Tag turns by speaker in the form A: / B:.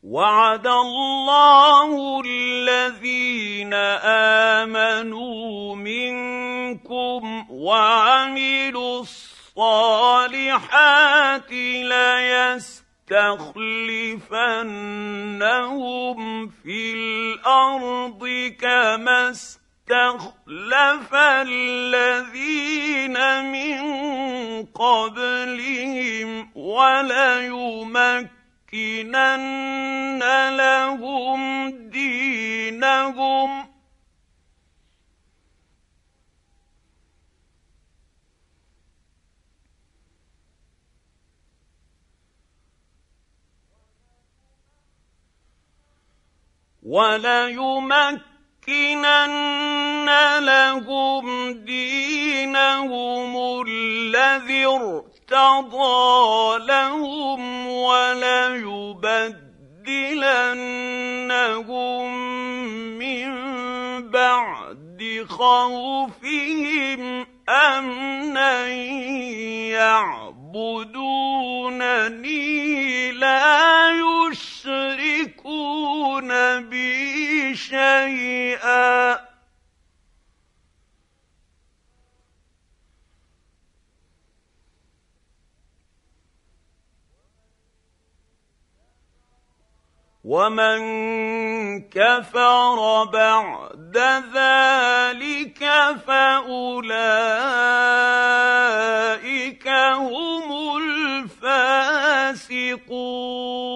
A: وعد الله الذين آمنوا منكم وعملوا الصالحات ليستخلفنهم في الأرض كما استخلف الذين من قبلهم وليمكنن لهم دينهم الذي ارتضى لهم وليبدلنهم من بعد خوفهم أمنا يعبدونني لا يشركون بي شيئا ومن كفر بعد ذلك فأولئك هم الفاسقون.